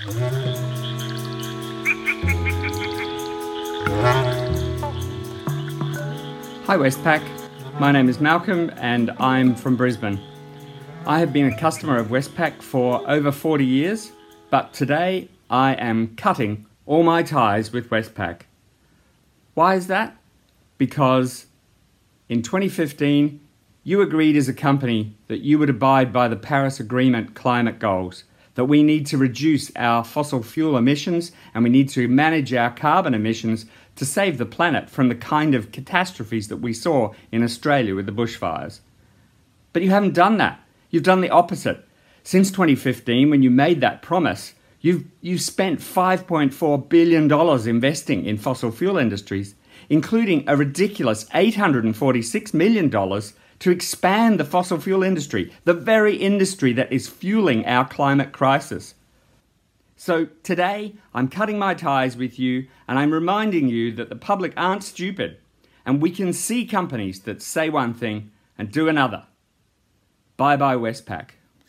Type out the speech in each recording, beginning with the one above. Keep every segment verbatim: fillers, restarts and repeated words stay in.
Hi Westpac, my name is Malcolm and I'm from Brisbane. I have been a customer of Westpac for over forty years, but today I am cutting all my ties with Westpac. Why is that? Because in twenty fifteen, you agreed as a company that you would abide by the Paris Agreement climate goals, that we need to reduce our fossil fuel emissions and we need to manage our carbon emissions to save the planet from the kind of catastrophes that we saw in Australia with the bushfires. But you haven't done that. You've done the opposite. Since twenty fifteen, when you made that promise, you've, you've spent five point four billion dollars investing in fossil fuel industries, including a ridiculous eight hundred forty-six million dollars to expand the fossil fuel industry, the very industry that is fueling our climate crisis. So today, I'm cutting my ties with you and I'm reminding you that the public aren't stupid and we can see companies that say one thing and do another. Bye-bye Westpac.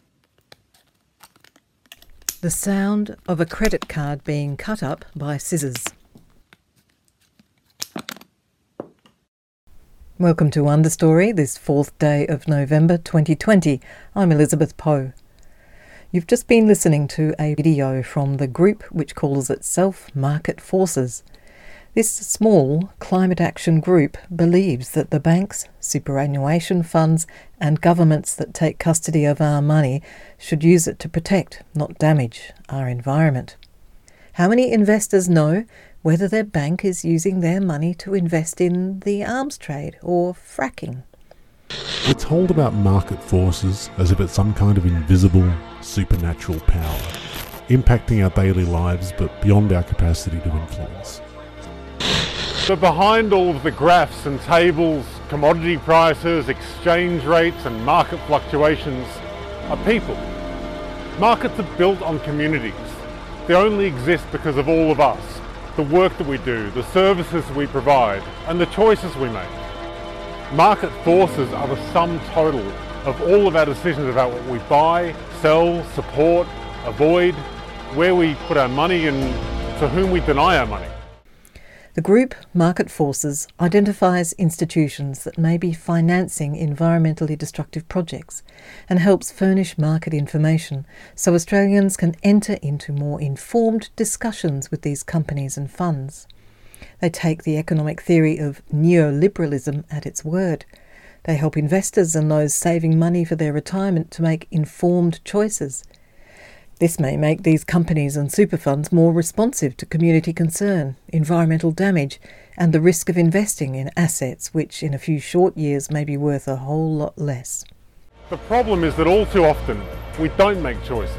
The sound of a credit card being cut up by scissors. Welcome to Understory, this fourth day of November twenty twenty. I'm Elizabeth Poe. You've just been listening to a video from the group which calls itself Market Forces. This small climate action group believes that the banks, superannuation funds and governments that take custody of our money should use it to protect, not damage, our environment. How many investors know whether their bank is using their money to invest in the arms trade or fracking? We're told about market forces as if it's some kind of invisible, supernatural power, impacting our daily lives but beyond our capacity to influence. But behind all of the graphs and tables, commodity prices, exchange rates and market fluctuations are people. Markets are built on communities. They only exist because of all of us, the work that we do, the services we provide, and the choices we make. Market forces are the sum total of all of our decisions about what we buy, sell, support, avoid, where we put our money and to whom we deny our money. The group Market Forces identifies institutions that may be financing environmentally destructive projects and helps furnish market information so Australians can enter into more informed discussions with these companies and funds. They take the economic theory of neoliberalism at its word. They help investors and those saving money for their retirement to make informed choices. This may make these companies and super funds more responsive to community concern, environmental damage, and the risk of investing in assets which in a few short years may be worth a whole lot less. The problem is that all too often we don't make choices.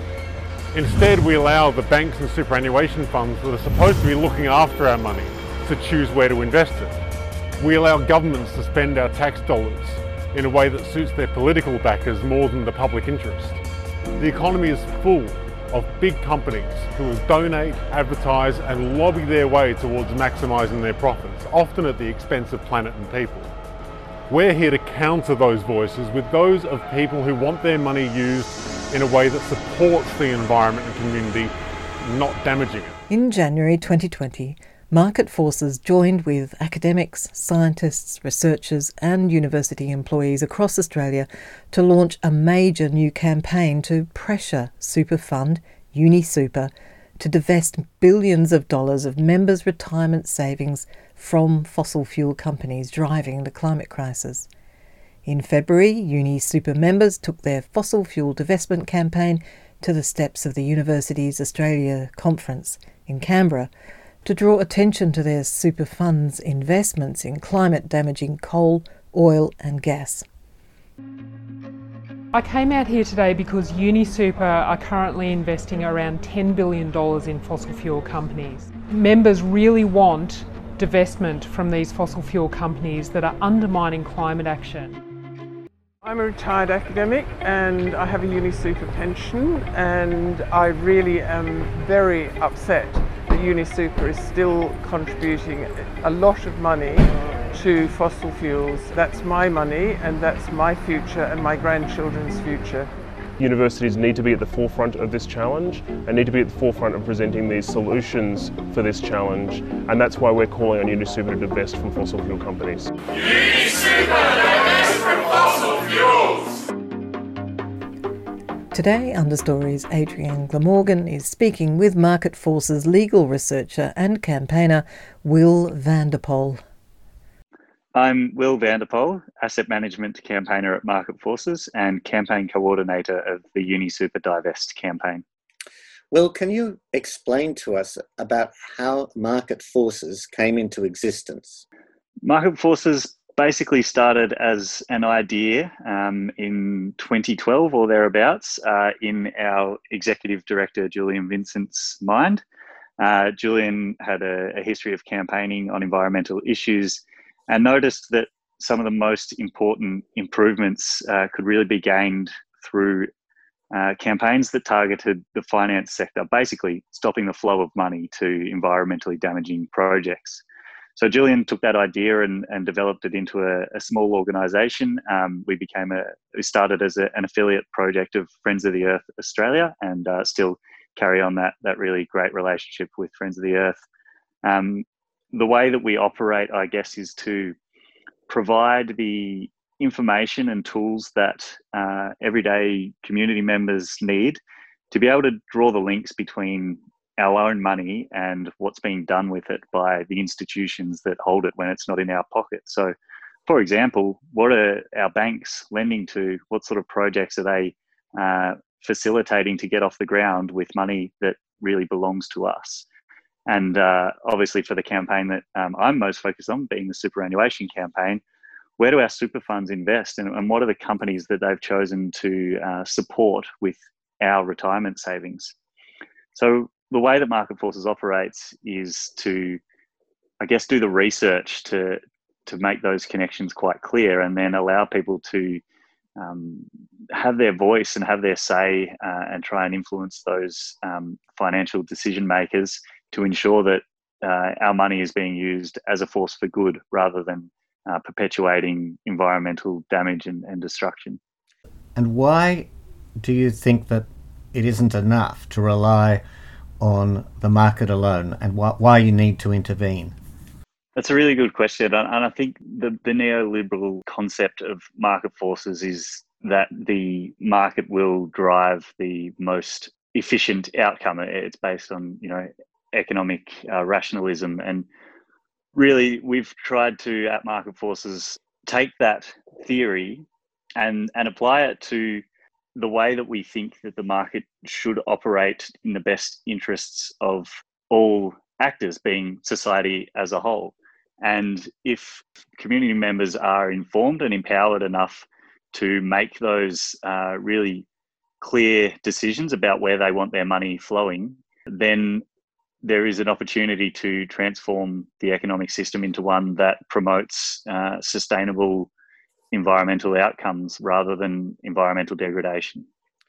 Instead, we allow the banks and superannuation funds that are supposed to be looking after our money to choose where to invest it. We allow governments to spend our tax dollars in a way that suits their political backers more than the public interest. The economy is full of big companies who will donate, advertise and lobby their way towards maximising their profits, often at the expense of planet and people. We're here to counter those voices with those of people who want their money used in a way that supports the environment and community, not damaging it. In January twenty twenty, Market Forces joined with academics, scientists, researchers and university employees across Australia to launch a major new campaign to pressure super fund, UniSuper, to divest billions of dollars of members' retirement savings from fossil fuel companies driving the climate crisis. In February, UniSuper members took their fossil fuel divestment campaign to the steps of the Universities Australia Conference in Canberra to draw attention to their super funds' investments in climate-damaging coal, oil and gas. I came out here today because UniSuper are currently investing around ten billion dollars in fossil fuel companies. Members really want divestment from these fossil fuel companies that are undermining climate action. I'm a retired academic and I have a UniSuper pension, and I really am very upset that UniSuper is still contributing a lot of money to fossil fuels. That's my money and that's my future and my grandchildren's future. Universities need to be at the forefront of this challenge and need to be at the forefront of presenting these solutions for this challenge, and that's why we're calling on UniSuper to divest from fossil fuel companies. UniSuper, divest from fossil fuels! Today, Understory's Adrienne Glamorgan is speaking with Market Forces legal researcher and campaigner Will van der Pol. I'm Will van der Pol, Asset Management Campaigner at Market Forces and Campaign Coordinator of the UniSuper Divest campaign. Will, can you explain to us about how Market Forces came into existence? Market Forces basically started as an idea um, in twenty twelve or thereabouts uh, in our Executive Director, Julian Vincent's mind. Uh, Julian had a, a history of campaigning on environmental issues and noticed that some of the most important improvements uh, could really be gained through uh, campaigns that targeted the finance sector, basically stopping the flow of money to environmentally damaging projects. So Julian took that idea and, and developed it into a, a small organisation. Um, we became a, we started as a, an affiliate project of Friends of the Earth Australia, and uh, still carry on that, that really great relationship with Friends of the Earth. Um, the way that we operate, I guess, is to provide the information and tools that uh, everyday community members need to be able to draw the links between our own money and what's being done with it by the institutions that hold it when it's not in our pocket. So, for example, what are our banks lending to? What sort of projects are they uh, facilitating to get off the ground with money that really belongs to us? And uh, obviously for the campaign that um, I'm most focused on, being the superannuation campaign, where do our super funds invest, and, and what are the companies that they've chosen to uh, support with our retirement savings? So the way that Market Forces operates is to, I guess, do the research to to make those connections quite clear, and then allow people to um, have their voice and have their say uh, and try and influence those um, financial decision makers to ensure that uh, our money is being used as a force for good rather than uh, perpetuating environmental damage and, and destruction. And why do you think that it isn't enough to rely on the market alone, and why, why you need to intervene? That's a really good question. And I think the, the neoliberal concept of market forces is that the market will drive the most efficient outcome. It's based on, you know, economic uh, rationalism. And really, we've tried to, at Market Forces, take that theory and, and apply it to the way that we think that the market should operate in the best interests of all actors, being society as a whole. And if community members are informed and empowered enough to make those uh, really clear decisions about where they want their money flowing, then there is an opportunity to transform the economic system into one that promotes uh, sustainable environmental outcomes rather than environmental degradation.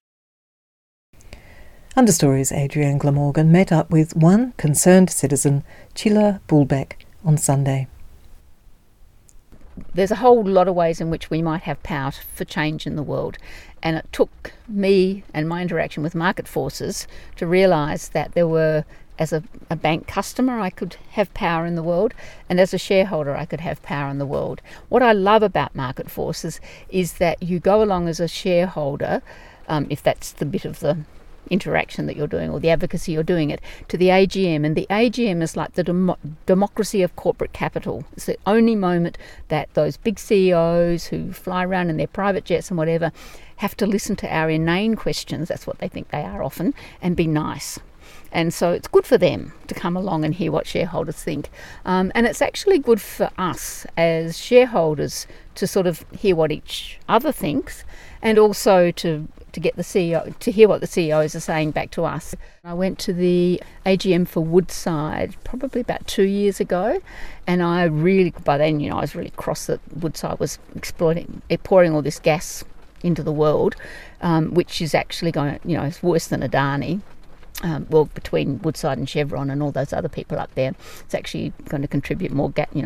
Understory's Adrienne Glamorgan met up with one concerned citizen, Chila Bulbeck, on Sunday. There's a whole lot of ways in which we might have power for change in the world, and it took me and my interaction with Market Forces to realise that there were, as a, a bank customer, I could have power in the world, and as a shareholder, I could have power in the world. What I love about Market Forces is that you go along as a shareholder, um, if that's the bit of the interaction that you're doing or the advocacy you're doing it, to the A G M, and the A G M is like the dem- democracy of corporate capital. It's the only moment that those big C E Os who fly around in their private jets and whatever have to listen to our inane questions, that's what they think they are often, and be nice. And so it's good for them to come along and hear what shareholders think. Um, and it's actually good for us as shareholders to sort of hear what each other thinks, and also to to get the C E O, to hear what the C E Os are saying back to us. I went to the A G M for Woodside probably about two years ago, and I really, by then, you know, I was really cross that Woodside was exploiting, pouring all this gas into the world, um, which is actually going to, you know, it's worse than Adani. Um, well, between Woodside and Chevron and all those other people up there, it's actually going to contribute more, ga- you know,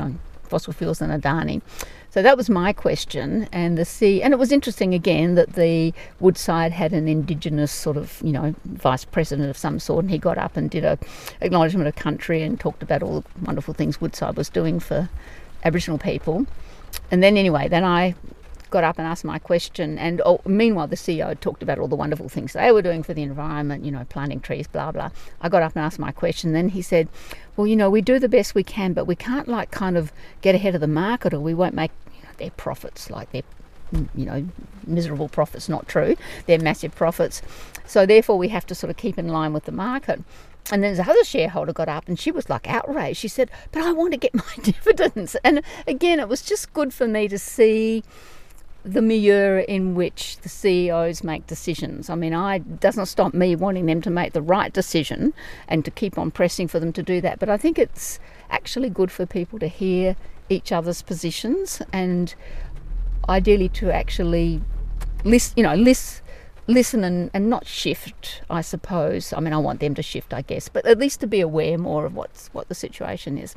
fossil fuels than Adani. So that was my question, and the C, and it was interesting again that the Woodside had an Indigenous sort of, you know, vice president of some sort, and he got up and did a acknowledgement of country and talked about all the wonderful things Woodside was doing for Aboriginal people. And then anyway, then I got up and asked my question, and oh, meanwhile the C E O talked about all the wonderful things they were doing for the environment, you know, planting trees, blah blah. I got up and asked my question, then he said, well, you know, we do the best we can, but we can't like kind of get ahead of the market, or we won't make, you know, their profits, like their, you know, miserable profits. Not true, they're massive profits, so therefore we have to sort of keep in line with the market. And then this other shareholder got up and she was like outraged. She said, but I want to get my dividends. And again, it was just good for me to see the milieu in which the C E Os make decisions. I mean, I it doesn't stop me wanting them to make the right decision and to keep on pressing for them to do that. But I think it's actually good for people to hear each other's positions, and ideally to actually listen, you know, listen, listen and, and not shift, I suppose. I mean, I want them to shift, I guess, but at least to be aware more of what's what the situation is.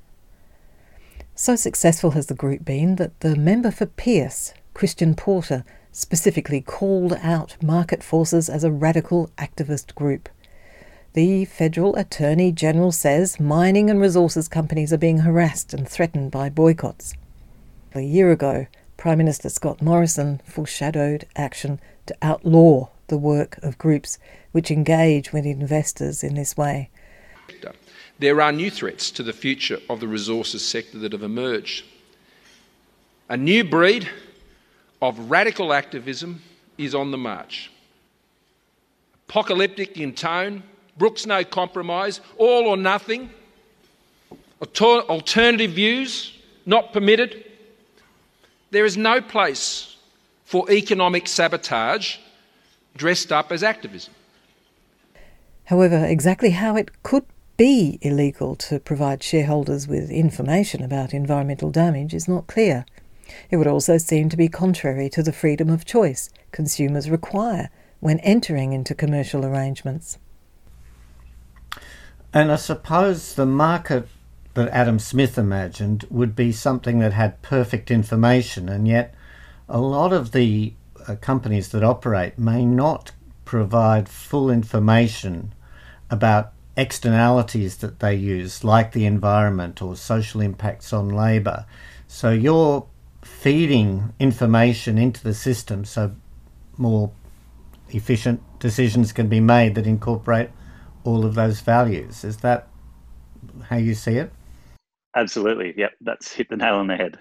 So successful has the group been that the member for Pearce, Christian Porter, specifically called out Market Forces as a radical activist group. The Federal Attorney General says mining and resources companies are being harassed and threatened by boycotts. A year ago, Prime Minister Scott Morrison foreshadowed action to outlaw the work of groups which engage with investors in this way. There are new threats to the future of the resources sector that have emerged. A new breed of radical activism is on the march. Apocalyptic in tone, brooks no compromise, all or nothing, Alter- alternative views not permitted. There is no place for economic sabotage dressed up as activism. However, exactly how it could be illegal to provide shareholders with information about environmental damage is not clear. It would also seem to be contrary to the freedom of choice consumers require when entering into commercial arrangements. And I suppose the market that Adam Smith imagined would be something that had perfect information, and yet a lot of the uh, companies that operate may not provide full information about externalities that they use, like the environment or social impacts on labour. So you're feeding information into the system so more efficient decisions can be made that incorporate all of those values. Is that how you see it? Absolutely. Yep, that's hit the nail on the head.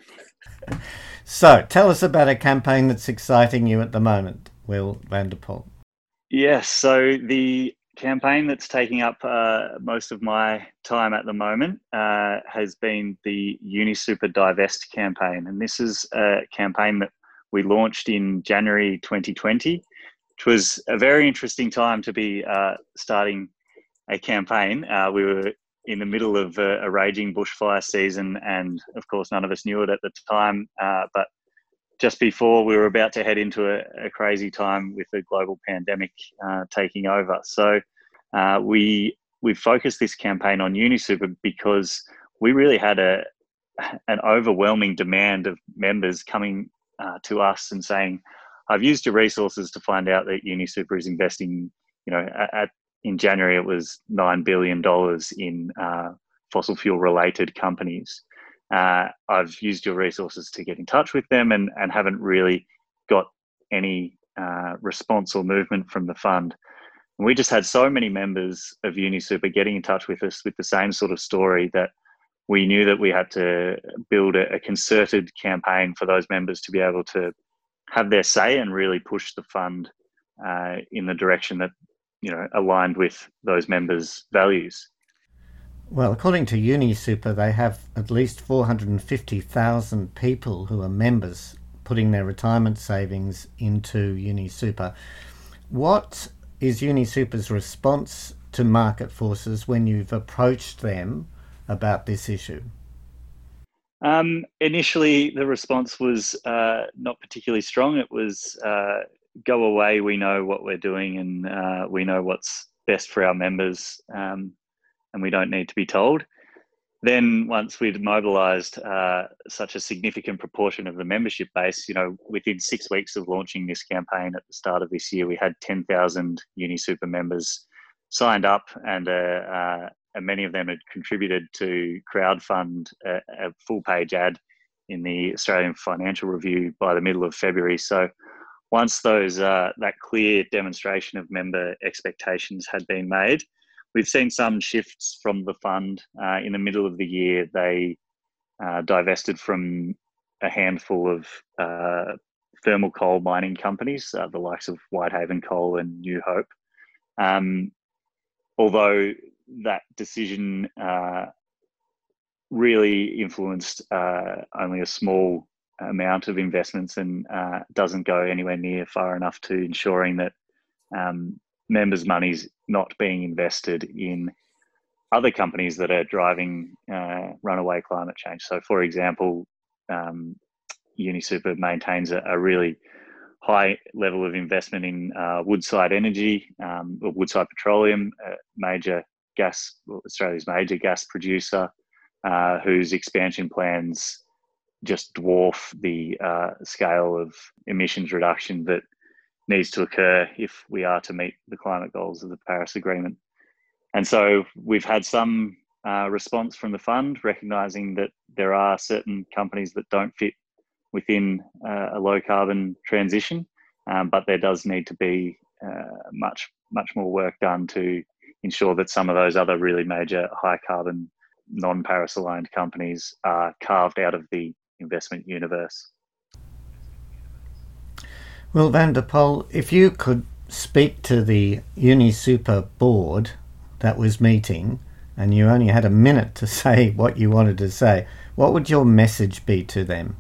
So tell us about a campaign that's exciting you at the moment, Will van der Pol. Yes, so the campaign that's taking up uh, most of my time at the moment uh, has been the UniSuper Divest campaign. And this is a campaign that we launched in January twenty twenty, which was a very interesting time to be uh, starting a campaign. Uh, we were in the middle of a, a raging bushfire season, and of course none of us knew it at the time, uh, but just before we were about to head into a, a crazy time with the global pandemic uh, taking over. So uh, we we focused this campaign on UniSuper because we really had a an overwhelming demand of members coming uh, to us and saying, I've used your resources to find out that UniSuper is investing, you know, at, at in January it was nine billion dollars in uh, fossil fuel related companies. Uh, I've used your resources to get in touch with them and, and haven't really got any uh, response or movement from the fund. And we just had so many members of UniSuper getting in touch with us with the same sort of story that we knew that we had to build a, a concerted campaign for those members to be able to have their say and really push the fund uh, in the direction that, you know, aligned with those members' values. Well, according to UniSuper, they have at least four hundred fifty thousand people who are members putting their retirement savings into UniSuper. What is UniSuper's response to Market Forces when you've approached them about this issue? Um, initially, the response was uh, not particularly strong. It was, uh, go away, we know what we're doing and uh, we know what's best for our members um, and we don't need to be told. then once we'd mobilised uh, such a significant proportion of the membership base, you know, within six weeks of launching this campaign at the start of this year, we had ten thousand UniSuper members signed up, and uh, uh, and many of them had contributed to crowdfund a, a full-page ad in the Australian Financial Review by the middle of February. So once those uh, that clear demonstration of member expectations had been made, we've seen some shifts from the fund. Uh, in the middle of the year, they uh, divested from a handful of uh, thermal coal mining companies, uh, the likes of Whitehaven Coal and New Hope. Um, although that decision uh, really influenced uh, only a small amount of investments and uh, doesn't go anywhere near far enough to ensuring that um, members' money's not being invested in other companies that are driving uh, runaway climate change. So, for example, um, UniSuper maintains a, a really high level of investment in uh, Woodside Energy, um, or Woodside Petroleum, a major gas, well, Australia's major gas producer, uh, whose expansion plans just dwarf the uh, scale of emissions reduction that needs to occur if we are to meet the climate goals of the Paris Agreement. And so we've had some uh, response from the fund, recognising that there are certain companies that don't fit within uh, a low carbon transition, um, but there does need to be uh, much, much more work done to ensure that some of those other really major high carbon, non-Paris aligned companies are carved out of the investment universe. Well, Van der Pol, if you could speak to the UniSuper board that was meeting, and you only had a minute to say what you wanted to say, what would your message be to them?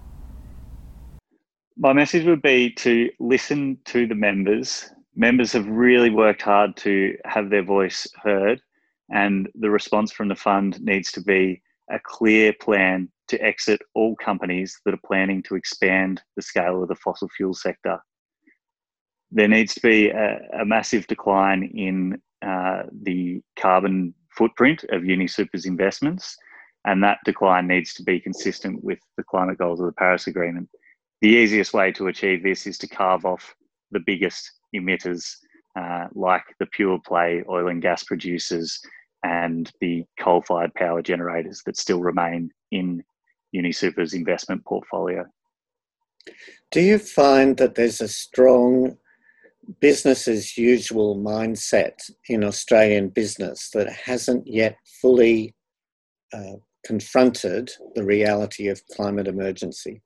My message would be to listen to the members. Members have really worked hard to have their voice heard, and the response from the fund needs to be a clear plan to exit all companies that are planning to expand the scale of the fossil fuel sector. There needs to be a, a massive decline in uh, the carbon footprint of UniSuper's investments, and that decline needs to be consistent with the climate goals of the Paris Agreement. The easiest way to achieve this is to carve off the biggest emitters, uh, like the pure play oil and gas producers and the coal-fired power generators that still remain in UniSuper's investment portfolio. Do you find that there's a strong business as usual mindset in Australian business that hasn't yet fully uh, confronted the reality of climate emergency?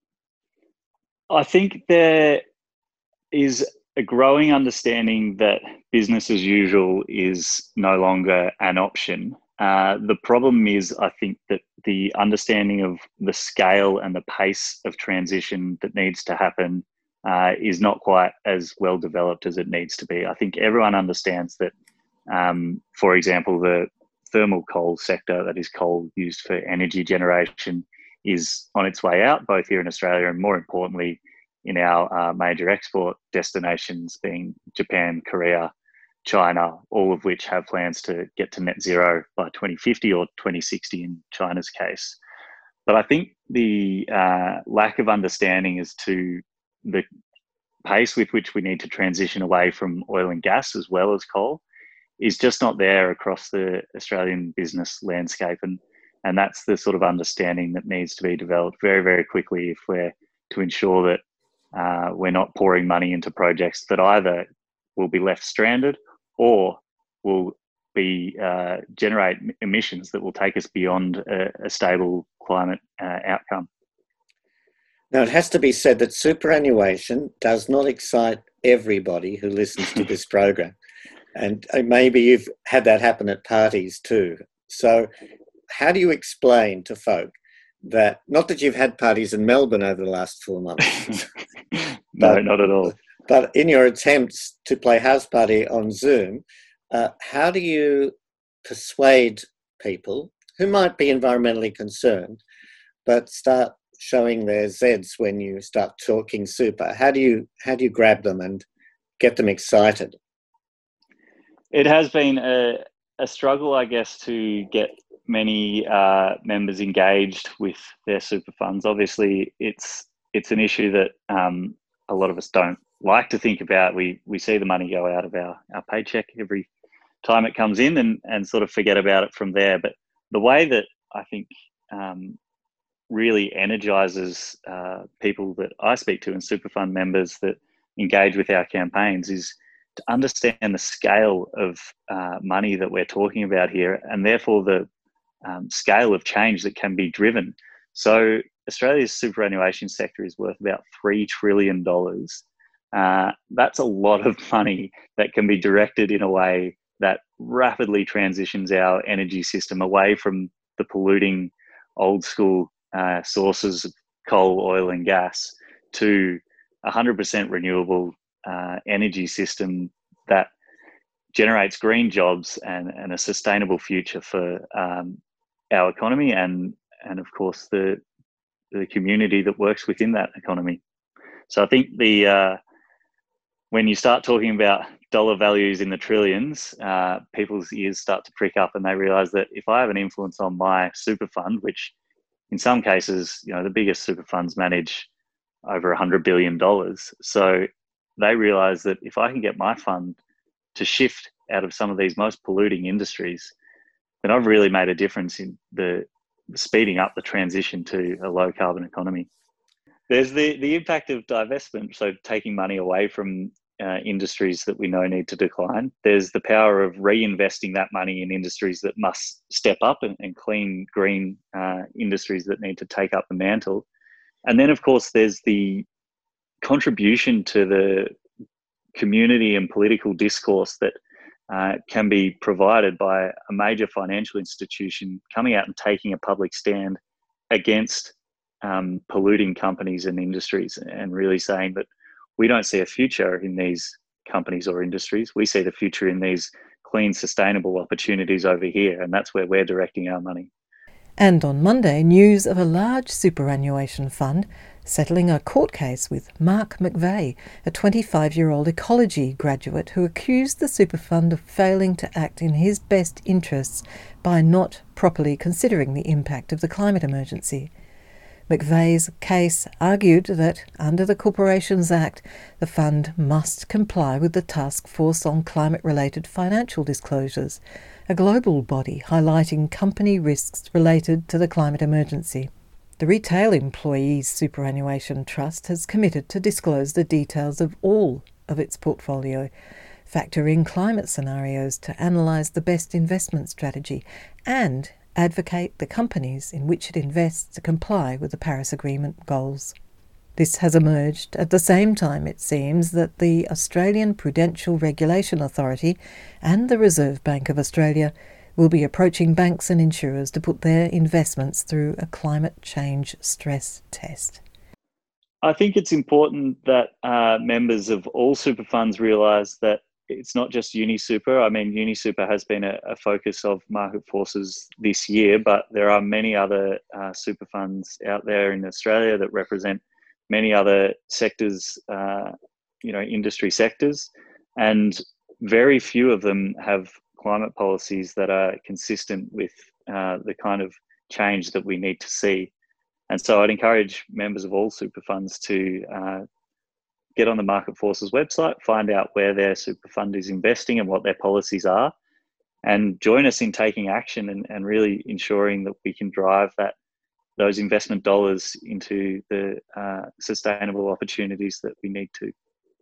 I think there is a growing understanding that business as usual is no longer an option. Uh, the problem is, I think, that the understanding of the scale and the pace of transition that needs to happen uh, is not quite as well developed as it needs to be. I think everyone understands that, um, for example, the thermal coal sector, that is coal used for energy generation, is on its way out, both here in Australia and, more importantly, in our uh, major export destinations being Japan, Korea, China, all of which have plans to get to net zero by twenty fifty or twenty sixty in China's case. But I think the uh, lack of understanding as to the pace with which we need to transition away from oil and gas as well as coal is just not there across the Australian business landscape. And, and that's the sort of understanding that needs to be developed very, very quickly if we're to ensure that Uh, we're not pouring money into projects that either will be left stranded or will be uh, generate emissions that will take us beyond a, a stable climate uh, outcome. Now, it has to be said that superannuation does not excite everybody who listens to this program. And maybe you've had that happen at parties too. So how do you explain to folk that, not that you've had parties in Melbourne over the last four months. No, but, not at all. But in your attempts to play house party on Zoom, uh, how do you persuade people who might be environmentally concerned but start showing their Zs when you start talking super? How do you how do you grab them and get them excited? It has been a, a struggle, I guess, to get many uh, members engaged with their super funds. Obviously, it's it's an issue that um, a lot of us don't like to think about. We we see the money go out of our, our paycheck every time it comes in and, and sort of forget about it from there. But the way that I think um, really energizes uh, people that I speak to and super fund members that engage with our campaigns is to understand the scale of uh, money that we're talking about here, and therefore the um, scale of change that can be driven. So Australia's superannuation sector is worth about three trillion dollars. Uh, that's a lot of money that can be directed in a way that rapidly transitions our energy system away from the polluting old school uh, sources of coal, oil and gas to one hundred percent renewable uh, energy system that generates green jobs and, and a sustainable future for um, our economy and, and of course, the, the community that works within that economy. So I think the uh, when you start talking about dollar values in the trillions, uh, people's ears start to prick up and they realise that if I have an influence on my super fund, which in some cases, you know, the biggest super funds manage over one hundred billion dollars. So they realise that if I can get my fund to shift out of some of these most polluting industries, then I've really made a difference in the speeding up the transition to a low carbon economy. There's the, the impact of divestment, so taking money away from uh, industries that we know need to decline. There's the power of reinvesting that money in industries that must step up and, and clean, green uh, industries that need to take up the mantle. And then, of course, there's the contribution to the community and political discourse that uh, can be provided by a major financial institution coming out and taking a public stand against um, polluting companies and industries and really saying that we don't see a future in these companies or industries. We see the future in these clean, sustainable opportunities over here, and that's where we're directing our money. And on Monday, news of a large superannuation fund settling a court case with Mark McVeigh, a twenty-five-year-old ecology graduate who accused the super fund of failing to act in his best interests by not properly considering the impact of the climate emergency. McVeigh's case argued that under the Corporations Act, the fund must comply with the Task Force on Climate-Related Financial Disclosures, a global body highlighting company risks related to the climate emergency. The Retail Employees Superannuation Trust has committed to disclose the details of all of its portfolio, factor in climate scenarios to analyse the best investment strategy, and advocate the companies in which it invests to comply with the Paris Agreement goals. This has emerged at the same time, it seems, that the Australian Prudential Regulation Authority and the Reserve Bank of Australia will be approaching banks and insurers to put their investments through a climate change stress test. I think it's important that uh, members of all super funds realise that it's not just UniSuper. I mean, UniSuper has been a, a focus of Market Forces this year, but there are many other uh, super funds out there in Australia that represent many other sectors, uh, you know, industry sectors, and very few of them have climate policies that are consistent with uh, the kind of change that we need to see. And so I'd encourage members of all super funds to uh, get on the Market Forces website, find out where their super fund is investing and what their policies are, and join us in taking action and, and really ensuring that we can drive that those investment dollars into the uh, sustainable opportunities that we need to.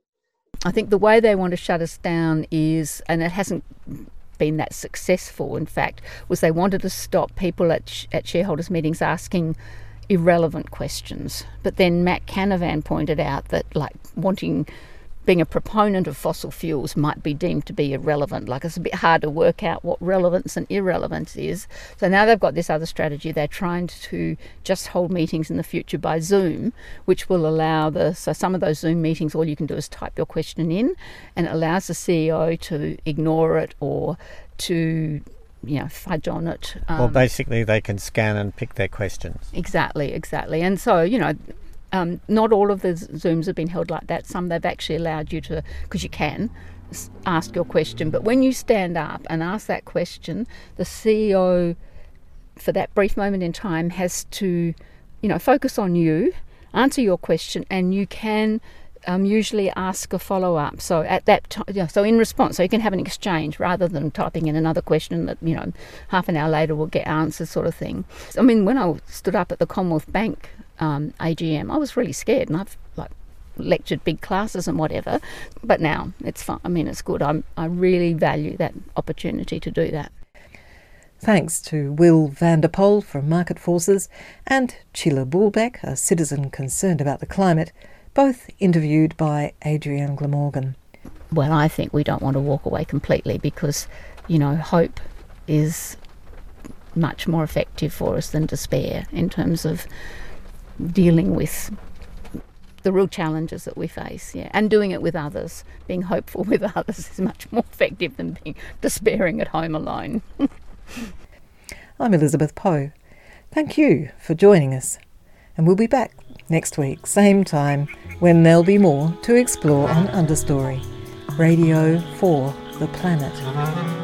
I think the way they want to shut us down is, and it hasn't been that successful, in fact, was they wanted to stop people at, sh- at shareholders' meetings asking irrelevant questions. But then Matt Canavan pointed out that, like, wanting, being a proponent of fossil fuels might be deemed to be irrelevant. Like, it's a bit hard to work out what relevance and irrelevance is. So now they've got this other strategy. They're trying to just hold meetings in the future by Zoom, which will allow the, so some of those Zoom meetings, all you can do is type your question in, and it allows the C E O to ignore it or to, you know, fudge on it. Um, well, basically they can scan and pick their questions. Exactly, exactly. And so, you know, um, not all of the Zooms have been held like that. Some they've actually allowed you to, because you can, ask your question. But when you stand up and ask that question, the C E O for that brief moment in time has to, you know, focus on you, answer your question, and you can um, usually ask a follow-up. So at that time, you know, so in response, so you can have an exchange rather than typing in another question that, you know, half an hour later will get answered, sort of thing. I mean, when I stood up at the Commonwealth Bank um, A G M, I was really scared, and I've like lectured big classes and whatever, but now it's fun. I mean, it's good. I'm, I really value that opportunity to do that. Thanks to Will van der Pol from Market Forces and Sheila Boulbeck, a citizen concerned about the climate, both interviewed by Adrienne Glamorgan. Well, I think we don't want to walk away completely because, you know, hope is much more effective for us than despair in terms of dealing with the real challenges that we face, yeah, and doing it with others. Being hopeful with others is much more effective than being despairing at home alone. I'm Elizabeth Poe. Thank you for joining us, and we'll be back next week, same time, when there'll be more to explore on Understory, radio for the planet.